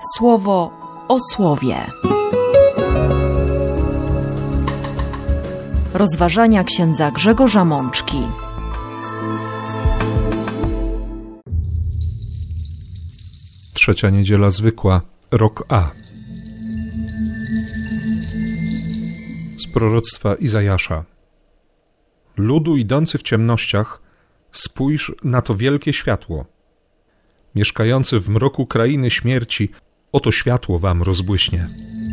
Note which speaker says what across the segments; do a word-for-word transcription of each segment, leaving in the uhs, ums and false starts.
Speaker 1: Słowo o słowie. Rozważania księdza Grzegorza Mączki.
Speaker 2: Trzecia niedziela zwykła, rok A. Z proroctwa Izajasza. Ludu idący w ciemnościach, spójrz na to wielkie światło. Mieszkający w mroku krainy śmierci, oto światło wam rozbłyśnie.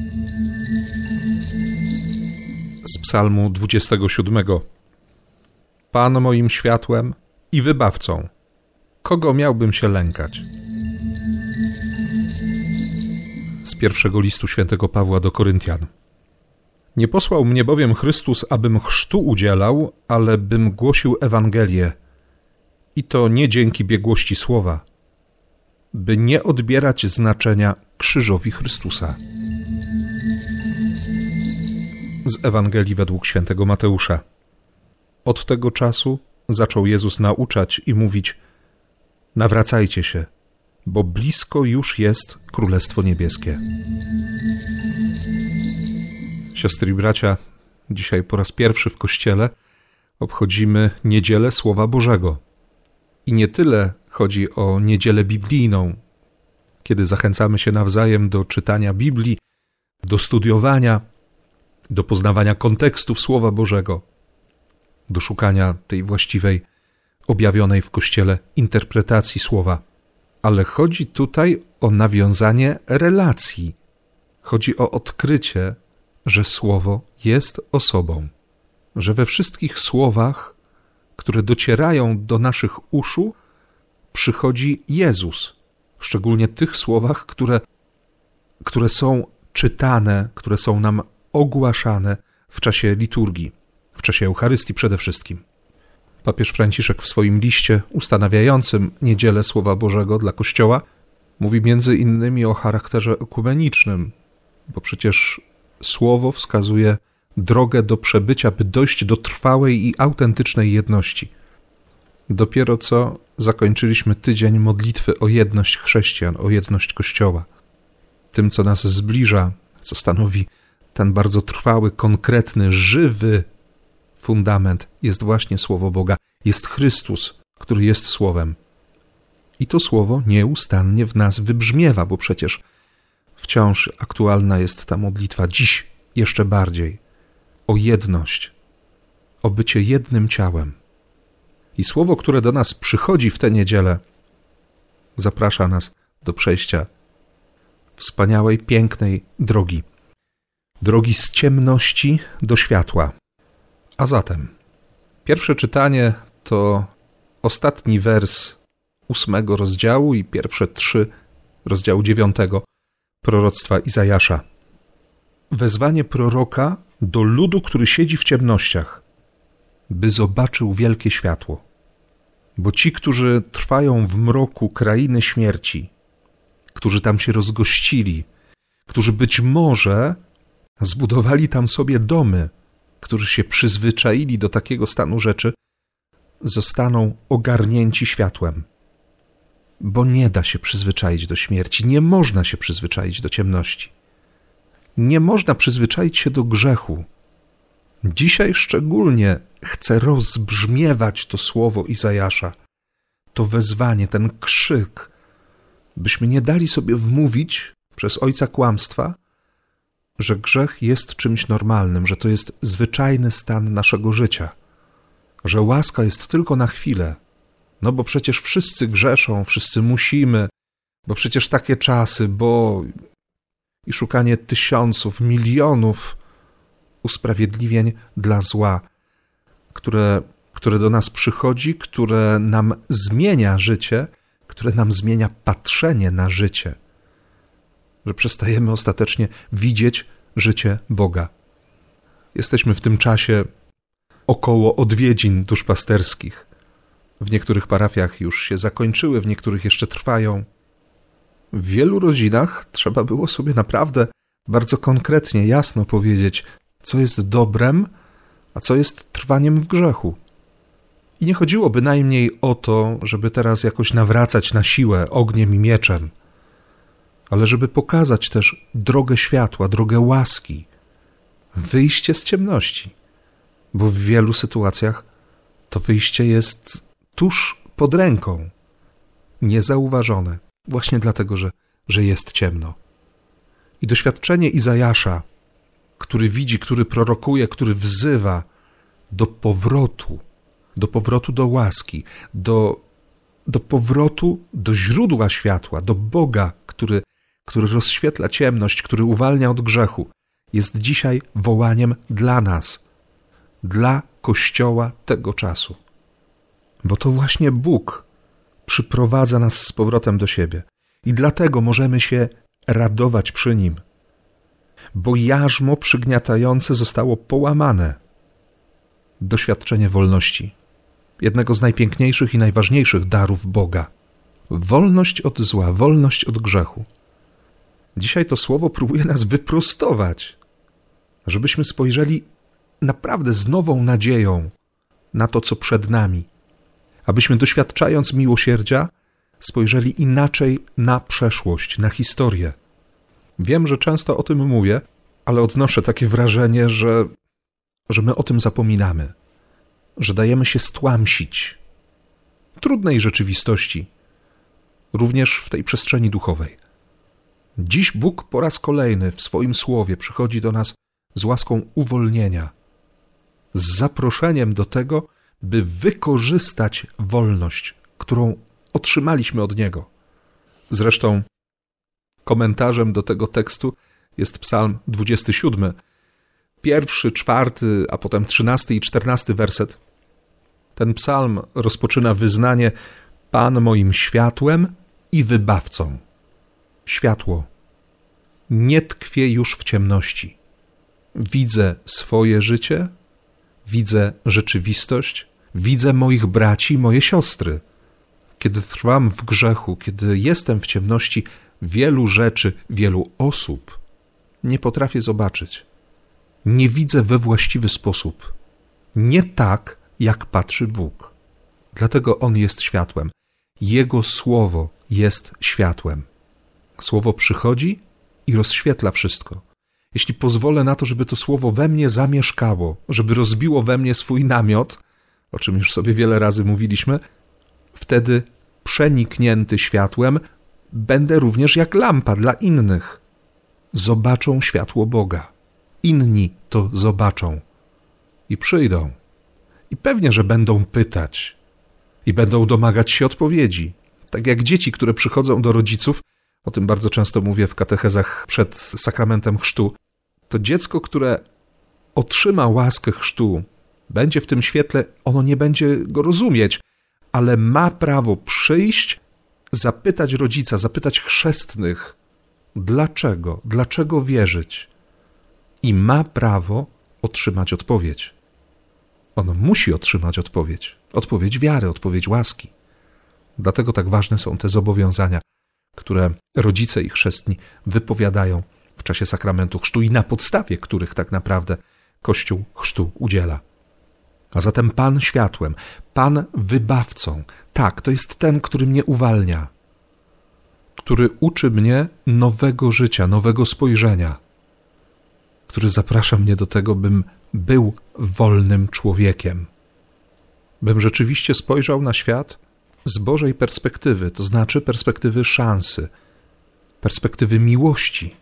Speaker 2: Z psalmu dwudziestego siódmego. Pan moim światłem i wybawcą. Kogo miałbym się lękać? Z pierwszego listu świętego Pawła do Koryntian. Nie posłał mnie bowiem Chrystus, abym chrztu udzielał, ale bym głosił Ewangelię. I to nie dzięki biegłości słowa, by nie odbierać znaczenia krzyżowi Chrystusa. Z Ewangelii według świętego Mateusza. Od tego czasu zaczął Jezus nauczać i mówić: nawracajcie się, bo blisko już jest Królestwo Niebieskie. Siostry i bracia, dzisiaj po raz pierwszy w Kościele obchodzimy Niedzielę Słowa Bożego. I nie tyle chodzi o niedzielę biblijną, kiedy zachęcamy się nawzajem do czytania Biblii, do studiowania, do poznawania kontekstów Słowa Bożego, do szukania tej właściwej, objawionej w Kościele interpretacji Słowa. Ale chodzi tutaj o nawiązanie relacji. Chodzi o odkrycie, że Słowo jest osobą, że we wszystkich słowach, które docierają do naszych uszu, przychodzi Jezus. Szczególnie tych słowach, które, które są czytane, które są nam ogłaszane w czasie liturgii, w czasie Eucharystii przede wszystkim. Papież Franciszek w swoim liście ustanawiającym Niedzielę Słowa Bożego dla Kościoła mówi między innymi o charakterze ekumenicznym, bo przecież Słowo wskazuje drogę do przebycia, by dojść do trwałej i autentycznej jedności. Dopiero co zakończyliśmy tydzień modlitwy o jedność chrześcijan, o jedność Kościoła. Tym, co nas zbliża, co stanowi ten bardzo trwały, konkretny, żywy fundament, jest właśnie Słowo Boga. Jest Chrystus, który jest Słowem. I to Słowo nieustannie w nas wybrzmiewa, bo przecież wciąż aktualna jest ta modlitwa, dziś jeszcze bardziej, o jedność, o bycie jednym ciałem. I Słowo, które do nas przychodzi w tę niedzielę, zaprasza nas do przejścia wspaniałej, pięknej drogi. Drogi z ciemności do światła. A zatem pierwsze czytanie to ostatni wers ósmego rozdziału i pierwsze trzy rozdziału dziewiątego proroctwa Izajasza. Wezwanie proroka do ludu, który siedzi w ciemnościach, by zobaczył wielkie światło. Bo ci, którzy trwają w mroku krainy śmierci, którzy tam się rozgościli, którzy być może zbudowali tam sobie domy, którzy się przyzwyczaili do takiego stanu rzeczy, zostaną ogarnięci światłem. Bo nie da się przyzwyczaić do śmierci, nie można się przyzwyczaić do ciemności. Nie można przyzwyczaić się do grzechu. Dzisiaj szczególnie chcę rozbrzmiewać to słowo Izajasza, to wezwanie, ten krzyk, byśmy nie dali sobie wmówić przez ojca kłamstwa, że grzech jest czymś normalnym, że to jest zwyczajny stan naszego życia, że łaska jest tylko na chwilę, no bo przecież wszyscy grzeszą, wszyscy musimy, bo przecież takie czasy, bo... i szukanie tysiąców, milionów usprawiedliwień dla zła, które, które do nas przychodzi, które nam zmienia życie, które nam zmienia patrzenie na życie, że przestajemy ostatecznie widzieć życie Boga. Jesteśmy w tym czasie około odwiedzin duszpasterskich. W niektórych parafiach już się zakończyły, w niektórych jeszcze trwają. W wielu rodzinach trzeba było sobie naprawdę bardzo konkretnie, jasno powiedzieć, co jest dobrem, a co jest trwaniem w grzechu. I nie chodziło bynajmniej o to, żeby teraz jakoś nawracać na siłę ogniem i mieczem, ale żeby pokazać też drogę światła, drogę łaski, wyjście z ciemności, bo w wielu sytuacjach to wyjście jest tuż pod ręką, niezauważone, właśnie dlatego, że, że jest ciemno. I doświadczenie Izajasza, który widzi, który prorokuje, który wzywa do powrotu, do powrotu do łaski, do, do powrotu do źródła światła, do Boga, który, który rozświetla ciemność, który uwalnia od grzechu, jest dzisiaj wołaniem dla nas, dla Kościoła tego czasu. Bo to właśnie Bóg przyprowadza nas z powrotem do siebie i dlatego możemy się radować przy Nim, bo jarzmo przygniatające zostało połamane. Doświadczenie wolności, jednego z najpiękniejszych i najważniejszych darów Boga. Wolność od zła, wolność od grzechu. Dzisiaj to słowo próbuje nas wyprostować, żebyśmy spojrzeli naprawdę z nową nadzieją na to, co przed nami, abyśmy doświadczając miłosierdzia spojrzeli inaczej na przeszłość, na historię. Wiem, że często o tym mówię, ale odnoszę takie wrażenie, że, że my o tym zapominamy, że dajemy się stłamsić trudnej rzeczywistości, również w tej przestrzeni duchowej. Dziś Bóg po raz kolejny w swoim słowie przychodzi do nas z łaską uwolnienia, z zaproszeniem do tego, by wykorzystać wolność, którą otrzymaliśmy od Niego. Zresztą komentarzem do tego tekstu jest Psalm dwudziesty siódmy, pierwszy, czwarty, a potem trzynasty i czternasty werset. Ten psalm rozpoczyna wyznanie: Pan moim światłem i wybawcą. Światło. Nie tkwię już w ciemności. Widzę swoje życie, widzę rzeczywistość, widzę moich braci, moje siostry. Kiedy trwam w grzechu, kiedy jestem w ciemności, wielu rzeczy, wielu osób nie potrafię zobaczyć. Nie widzę we właściwy sposób. Nie tak, jak patrzy Bóg. Dlatego On jest światłem. Jego słowo jest światłem. Słowo przychodzi i rozświetla wszystko. Jeśli pozwolę na to, żeby to słowo we mnie zamieszkało, żeby rozbiło we mnie swój namiot, o czym już sobie wiele razy mówiliśmy, wtedy przeniknięty światłem będę również jak lampa dla innych. Zobaczą światło Boga. Inni to zobaczą i przyjdą. I pewnie, że będą pytać i będą domagać się odpowiedzi. Tak jak dzieci, które przychodzą do rodziców, o tym bardzo często mówię w katechezach przed sakramentem chrztu, to dziecko, które otrzyma łaskę chrztu, będzie w tym świetle, ono nie będzie go rozumieć, ale ma prawo przyjść, zapytać rodzica, zapytać chrzestnych, dlaczego, dlaczego wierzyć. I ma prawo otrzymać odpowiedź. On musi otrzymać odpowiedź. Odpowiedź wiary, odpowiedź łaski. Dlatego tak ważne są te zobowiązania, które rodzice i chrzestni wypowiadają w czasie sakramentu chrztu i na podstawie których tak naprawdę Kościół chrztu udziela. A zatem Pan światłem, Pan wybawcą. Tak, to jest ten, który mnie uwalnia, który uczy mnie nowego życia, nowego spojrzenia, który zaprasza mnie do tego, bym był wolnym człowiekiem, bym rzeczywiście spojrzał na świat z Bożej perspektywy, to znaczy perspektywy szansy, perspektywy miłości,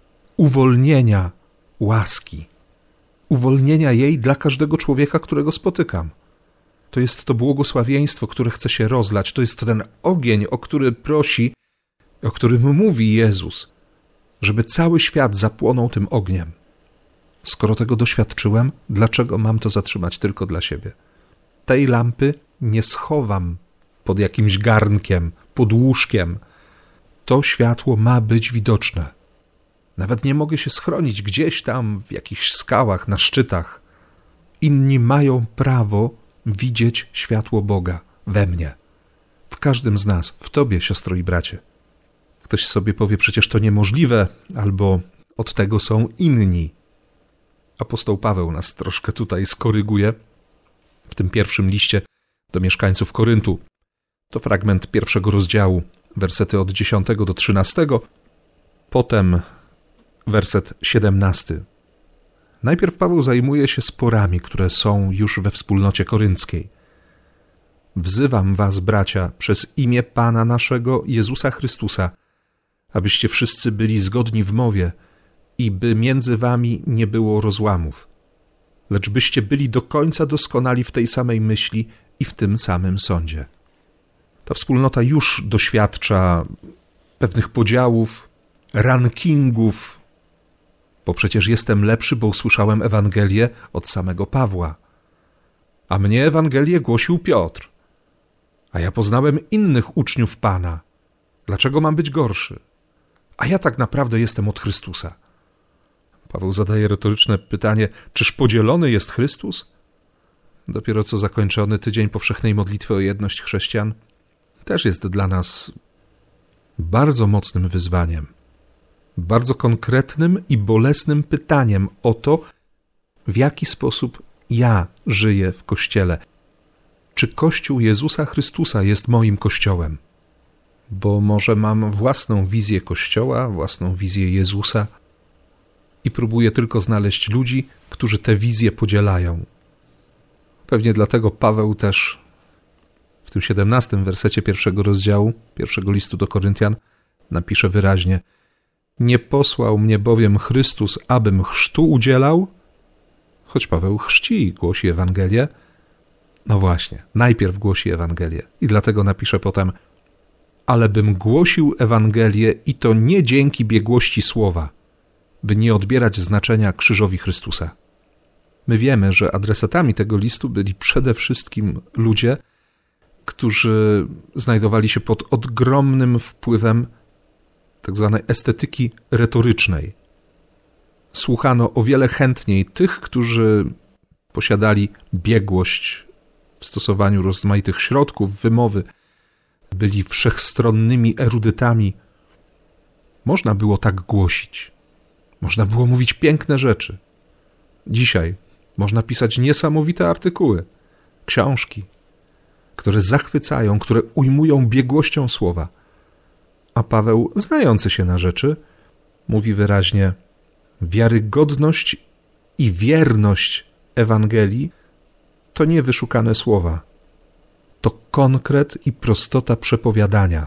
Speaker 2: uwolnienia łaski, uwolnienia jej dla każdego człowieka, którego spotykam. To jest to błogosławieństwo, które chce się rozlać, to jest ten ogień, o który prosi, o którym mówi Jezus, żeby cały świat zapłonął tym ogniem. Skoro tego doświadczyłem, dlaczego mam to zatrzymać tylko dla siebie? Tej lampy nie schowam pod jakimś garnkiem, pod łóżkiem. To światło ma być widoczne. Nawet nie mogę się schronić gdzieś tam w jakichś skałach, na szczytach. Inni mają prawo widzieć światło Boga we mnie. W każdym z nas, w tobie, siostro i bracie. Ktoś sobie powie, przecież to niemożliwe, albo od tego są inni. Apostoł Paweł nas troszkę tutaj skoryguje w tym pierwszym liście do mieszkańców Koryntu. To fragment pierwszego rozdziału, wersety od dziesiątego do trzynastego. Potem werset siedemnasty. Najpierw Paweł zajmuje się sporami, które są już we wspólnocie korynckiej. Wzywam was, bracia, przez imię Pana naszego Jezusa Chrystusa, abyście wszyscy byli zgodni w mowie i by między wami nie było rozłamów, lecz byście byli do końca doskonali w tej samej myśli i w tym samym sądzie. Ta wspólnota już doświadcza pewnych podziałów, rankingów, bo przecież jestem lepszy, bo usłyszałem Ewangelię od samego Pawła. A mnie Ewangelię głosił Piotr. A ja poznałem innych uczniów Pana. Dlaczego mam być gorszy? A ja tak naprawdę jestem od Chrystusa. Paweł zadaje retoryczne pytanie, czyż podzielony jest Chrystus? Dopiero co zakończony tydzień powszechnej modlitwy o jedność chrześcijan też jest dla nas bardzo mocnym wyzwaniem, bardzo konkretnym i bolesnym pytaniem o to, w jaki sposób ja żyję w Kościele. Czy Kościół Jezusa Chrystusa jest moim Kościołem? Bo może mam własną wizję Kościoła, własną wizję Jezusa i próbuję tylko znaleźć ludzi, którzy tę wizję podzielają. Pewnie dlatego Paweł też w tym siedemnastym wersecie pierwszego rozdziału, pierwszego listu do Koryntian napisze wyraźnie: nie posłał mnie bowiem Chrystus, abym chrztu udzielał, choć Paweł chrzci i głosi Ewangelię. No właśnie, najpierw głosi Ewangelię i dlatego napisze potem: ale bym głosił Ewangelię i to nie dzięki biegłości słowa, by nie odbierać znaczenia krzyżowi Chrystusa. My wiemy, że adresatami tego listu byli przede wszystkim ludzie, którzy znajdowali się pod ogromnym wpływem tak zwanej estetyki retorycznej. Słuchano o wiele chętniej tych, którzy posiadali biegłość w stosowaniu rozmaitych środków wymowy, byli wszechstronnymi erudytami. Można było tak głosić. Można było mówić piękne rzeczy. Dzisiaj można pisać niesamowite artykuły, książki, które zachwycają, które ujmują biegłością słowa. A Paweł, znający się na rzeczy, mówi wyraźnie: wiarygodność i wierność Ewangelii to nie wyszukane słowa. To konkret i prostota przepowiadania.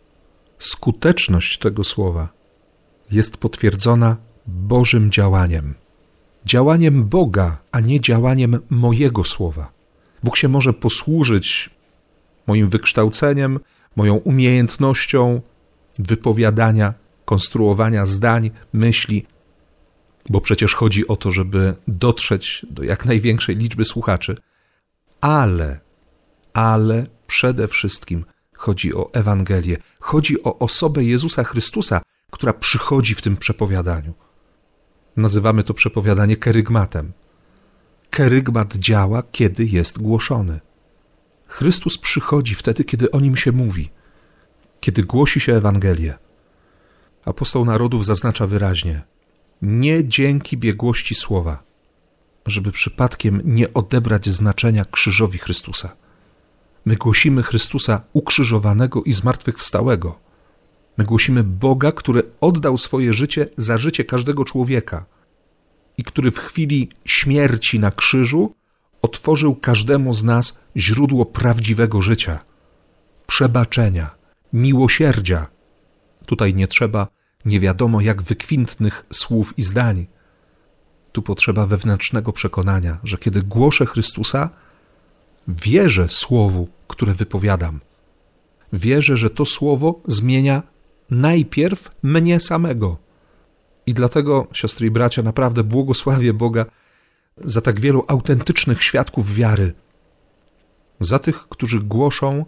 Speaker 2: Skuteczność tego słowa jest potwierdzona Bożym działaniem. Działaniem Boga, a nie działaniem mojego słowa. Bóg się może posłużyć moim wykształceniem, moją umiejętnością wypowiadania, konstruowania zdań, myśli, bo przecież chodzi o to, żeby dotrzeć do jak największej liczby słuchaczy, ale, ale przede wszystkim chodzi o Ewangelię, chodzi o osobę Jezusa Chrystusa, która przychodzi w tym przepowiadaniu. Nazywamy to przepowiadanie kerygmatem. Kerygmat działa, kiedy jest głoszony. Chrystus przychodzi wtedy, kiedy o Nim się mówi, kiedy głosi się Ewangelię. Apostoł narodów zaznacza wyraźnie: nie dzięki biegłości słowa, żeby przypadkiem nie odebrać znaczenia krzyżowi Chrystusa. My głosimy Chrystusa ukrzyżowanego i zmartwychwstałego. My głosimy Boga, który oddał swoje życie za życie każdego człowieka i który w chwili śmierci na krzyżu otworzył każdemu z nas źródło prawdziwego życia, przebaczenia, miłosierdzia. Tutaj nie trzeba nie wiadomo jak wykwintnych słów i zdań. Tu potrzeba wewnętrznego przekonania, że kiedy głoszę Chrystusa, wierzę słowu, które wypowiadam. Wierzę, że to słowo zmienia najpierw mnie samego. I dlatego, siostry i bracia, naprawdę błogosławię Boga za tak wielu autentycznych świadków wiary. Za tych, którzy głoszą,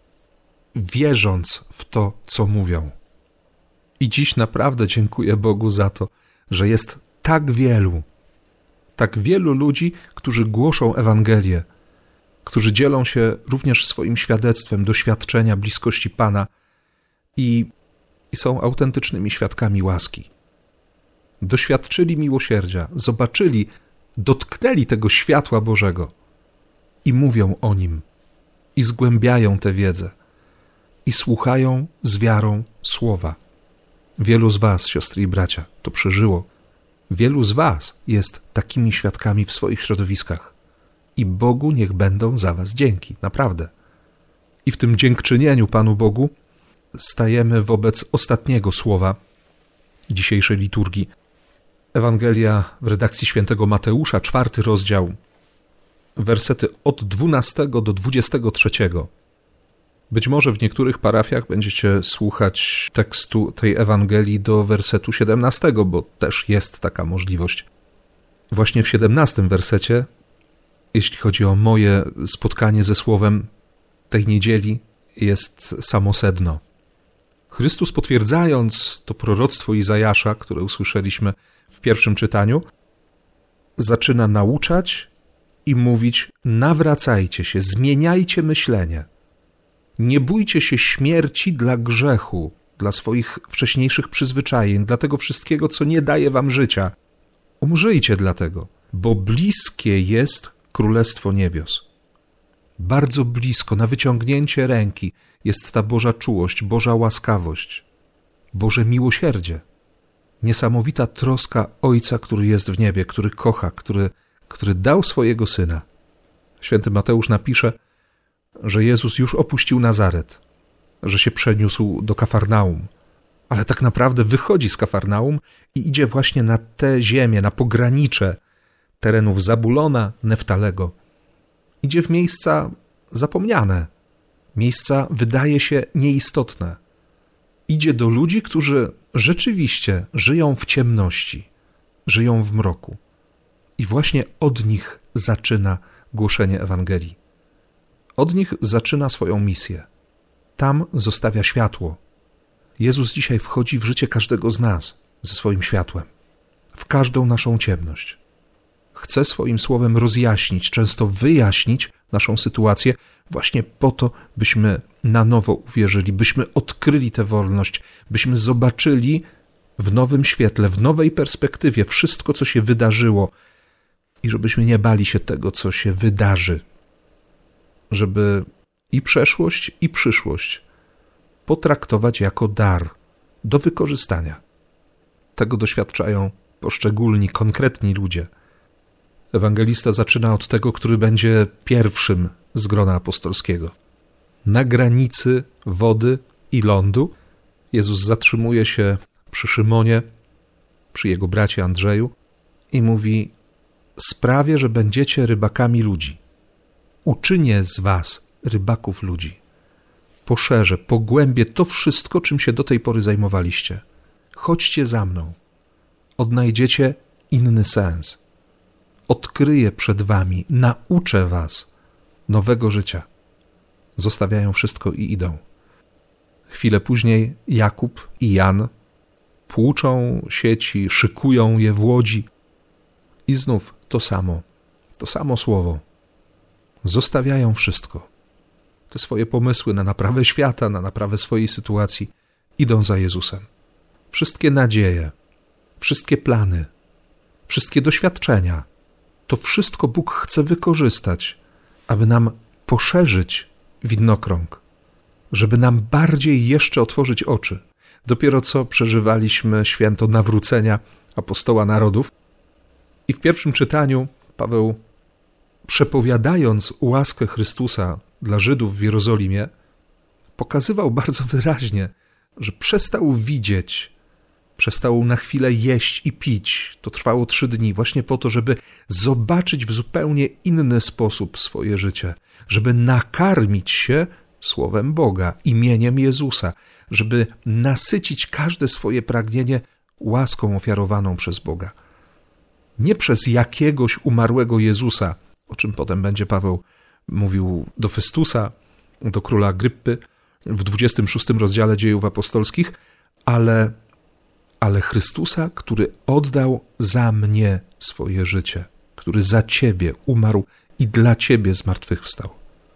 Speaker 2: wierząc w to, co mówią. I dziś naprawdę dziękuję Bogu za to, że jest tak wielu, tak wielu ludzi, którzy głoszą Ewangelię, którzy dzielą się również swoim świadectwem doświadczenia bliskości Pana i, i są autentycznymi świadkami łaski. Doświadczyli miłosierdzia, zobaczyli, dotknęli tego światła Bożego i mówią o Nim, i zgłębiają tę wiedzę, i słuchają z wiarą słowa. Wielu z was, siostry i bracia, to przeżyło. Wielu z was jest takimi świadkami w swoich środowiskach. I Bogu niech będą za was dzięki, naprawdę. I w tym dziękczynieniu Panu Bogu stajemy wobec ostatniego słowa dzisiejszej liturgii. Ewangelia w redakcji świętego Mateusza, czwarty rozdział, wersety od dwunastego do dwudziestego trzeciego. Być może w niektórych parafiach będziecie słuchać tekstu tej Ewangelii do wersetu siedemnastego, bo też jest taka możliwość. Właśnie w siedemnastym wersecie, jeśli chodzi o moje spotkanie ze Słowem tej niedzieli, jest samo sedno. Chrystus, potwierdzając to proroctwo Izajasza, które usłyszeliśmy w pierwszym czytaniu, zaczyna nauczać i mówić: nawracajcie się, zmieniajcie myślenie. Nie bójcie się śmierci dla grzechu, dla swoich wcześniejszych przyzwyczajeń, dla tego wszystkiego, co nie daje wam życia. Umrzyjcie dlatego, bo bliskie jest Królestwo Niebios. Bardzo blisko, na wyciągnięcie ręki jest ta Boża czułość, Boża łaskawość, Boże miłosierdzie. Niesamowita troska Ojca, który jest w niebie, który kocha, który, który dał swojego Syna. Święty Mateusz napisze, że Jezus już opuścił Nazaret, że się przeniósł do Kafarnaum, ale tak naprawdę wychodzi z Kafarnaum i idzie właśnie na tę ziemię, na pogranicze terenów Zabulona, Neftalego. Idzie w miejsca zapomniane, miejsca wydaje się nieistotne. Idzie do ludzi, którzy rzeczywiście żyją w ciemności, żyją w mroku. I właśnie od nich zaczyna głoszenie Ewangelii. Od nich zaczyna swoją misję. Tam zostawia światło. Jezus dzisiaj wchodzi w życie każdego z nas ze swoim światłem, w każdą naszą ciemność. Chce swoim słowem rozjaśnić, często wyjaśnić naszą sytuację właśnie po to, byśmy na nowo uwierzyli, byśmy odkryli tę wolność, byśmy zobaczyli w nowym świetle, w nowej perspektywie wszystko, co się wydarzyło i żebyśmy nie bali się tego, co się wydarzy. Żeby i przeszłość, i przyszłość potraktować jako dar do wykorzystania. Tego doświadczają poszczególni, konkretni ludzie. Ewangelista zaczyna od tego, który będzie pierwszym z grona apostolskiego. Na granicy wody i lądu Jezus zatrzymuje się przy Szymonie, przy jego bracie Andrzeju i mówi: sprawię, że będziecie rybakami ludzi. Uczynię z was rybaków ludzi. Poszerzę, pogłębię to wszystko, czym się do tej pory zajmowaliście. Chodźcie za mną. Odnajdziecie inny sens. Odkryję przed wami, nauczę was nowego życia. Zostawiają wszystko i idą. Chwilę później Jakub i Jan płuczą sieci, szykują je w łodzi i znów to samo, to samo słowo. Zostawiają wszystko. Te swoje pomysły na naprawę świata, na naprawę swojej sytuacji. Idą za Jezusem. Wszystkie nadzieje, wszystkie plany, wszystkie doświadczenia, to wszystko Bóg chce wykorzystać, aby nam poszerzyć widnokrąg, żeby nam bardziej jeszcze otworzyć oczy. Dopiero co przeżywaliśmy święto nawrócenia apostoła narodów i w pierwszym czytaniu Paweł, przepowiadając łaskę Chrystusa dla Żydów w Jerozolimie, pokazywał bardzo wyraźnie, że przestał widzieć, przestał na chwilę jeść i pić. To trwało trzy dni właśnie po to, żeby zobaczyć w zupełnie inny sposób swoje życie, żeby nakarmić się Słowem Boga, imieniem Jezusa, żeby nasycić każde swoje pragnienie łaską ofiarowaną przez Boga. Nie przez jakiegoś umarłego Jezusa, o czym potem będzie Paweł mówił do Festusa, do króla Agryppy w dwudziestym szóstym rozdziale Dziejów Apostolskich, ale, ale Chrystusa, który oddał za mnie swoje życie, który za ciebie umarł i dla ciebie zmartwychwstał.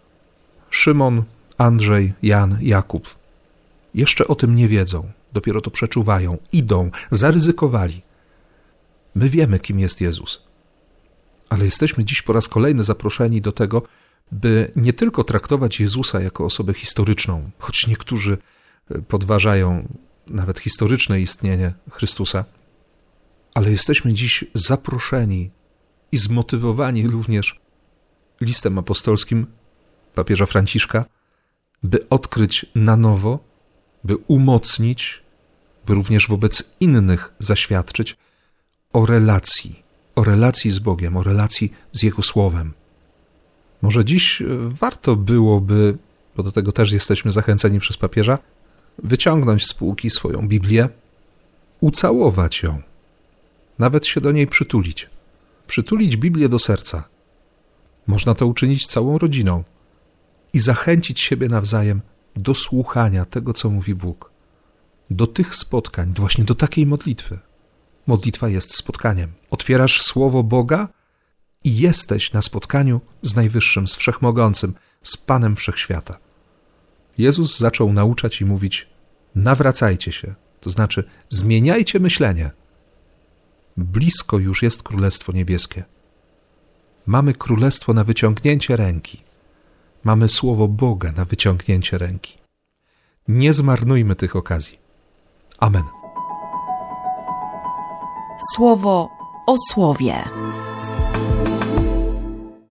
Speaker 2: Szymon, Andrzej, Jan, Jakub jeszcze o tym nie wiedzą, dopiero to przeczuwają, idą, zaryzykowali. My wiemy, kim jest Jezus, ale jesteśmy dziś po raz kolejny zaproszeni do tego, by nie tylko traktować Jezusa jako osobę historyczną, choć niektórzy podważają nawet historyczne istnienie Chrystusa, ale jesteśmy dziś zaproszeni i zmotywowani również listem apostolskim papieża Franciszka, by odkryć na nowo, by umocnić, by również wobec innych zaświadczyć o relacji, o relacji z Bogiem, o relacji z Jego Słowem. Może dziś warto byłoby, bo do tego też jesteśmy zachęceni przez papieża, wyciągnąć z półki swoją Biblię, ucałować ją, nawet się do niej przytulić. Przytulić Biblię do serca. Można to uczynić całą rodziną i zachęcić siebie nawzajem do słuchania tego, co mówi Bóg. Do tych spotkań, właśnie do takiej modlitwy. Modlitwa jest spotkaniem. Otwierasz Słowo Boga i jesteś na spotkaniu z Najwyższym, z Wszechmogącym, z Panem Wszechświata. Jezus zaczął nauczać i mówić: nawracajcie się, to znaczy zmieniajcie myślenie. Blisko już jest Królestwo Niebieskie. Mamy Królestwo na wyciągnięcie ręki. Mamy Słowo Boga na wyciągnięcie ręki. Nie zmarnujmy tych okazji. Amen.
Speaker 1: Słowo o słowie.